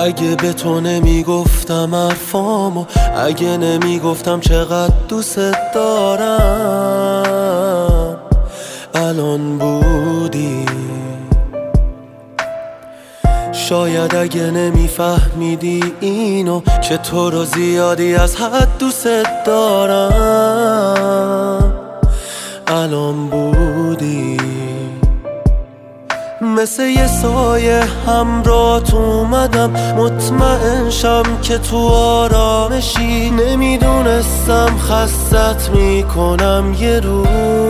اگه به تو نمیگفتم حرفامو، اگه نمیگفتم چقدر دوست دارم، الان بودی. شاید اگه نمیفهمیدی اینو که تو رو زیادی از حد دوست دارم، الان بودی. مثل یه سایه همراهت اومدم، مطمئن شم که تو آرامشی. نمیدونستم خستت میکنم یه روز.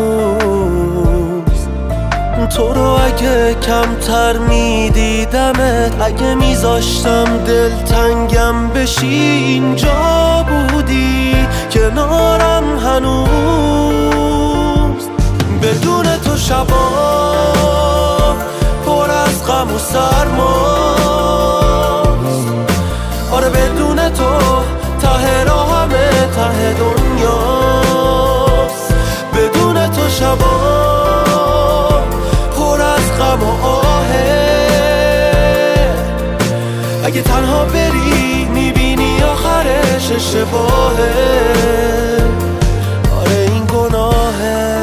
تو رو اگه کمتر میدیدمت، اگه میذاشتم دلتنگم بشی، اینجا بودی کنارم هنوز. بدون تو شبا پر از غم و سرماست. آره بدون تو ته راه همه ته دنیاست. بدون تو شبا پر از غم و آهه. اگه تنها بری میبینی آخرش اشتباهه. آره این گناهه.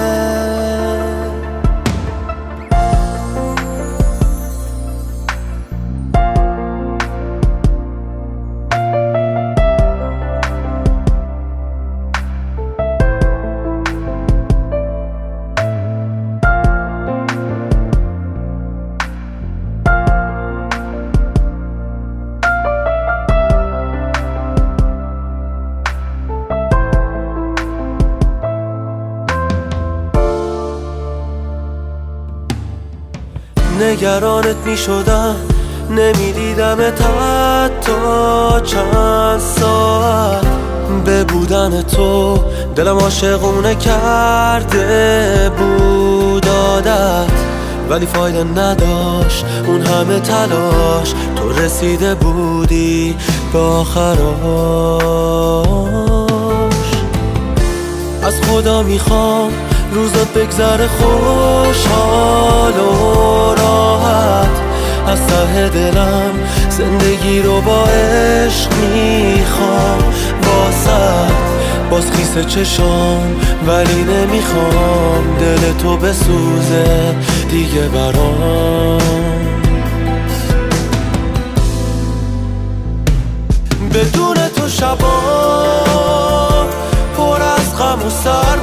نگرانت می شدم، نمیدیدمت حتی چند ساعت. به بودن تو دلم عاشقونه کرده بود عادت، ولی فایده نداشت اون همه تلاش. تو رسیده بودی به آخراش. از خدا میخوام روزات بگذره خوشحال و راحت. از ته دلم زندگی رو با عشق میخوام واسه. باز خیس چشام ولی نمیخوام دل تو بسوزه دیگه برام. بدون تو شبا پر از غم و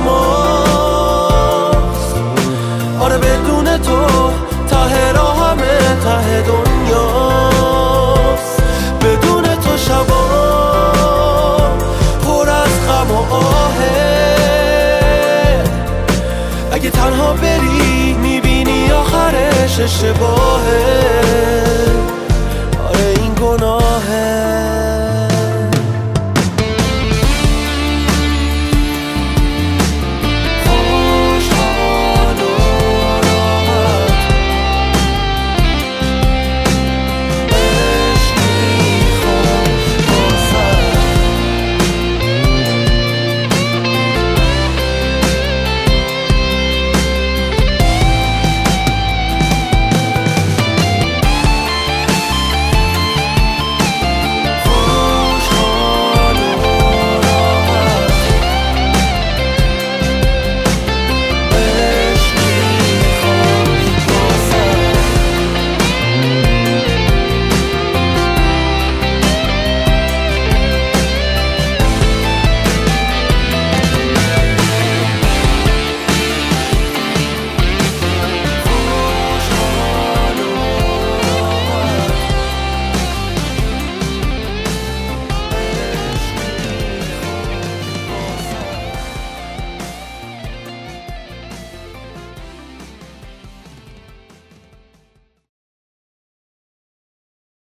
سرماست. آره بدون تو ته راه همه ته دنیاست. بدون تو شبا پر از غم و آهه. اگه تنها بری میبینی آخرش اشتباهه.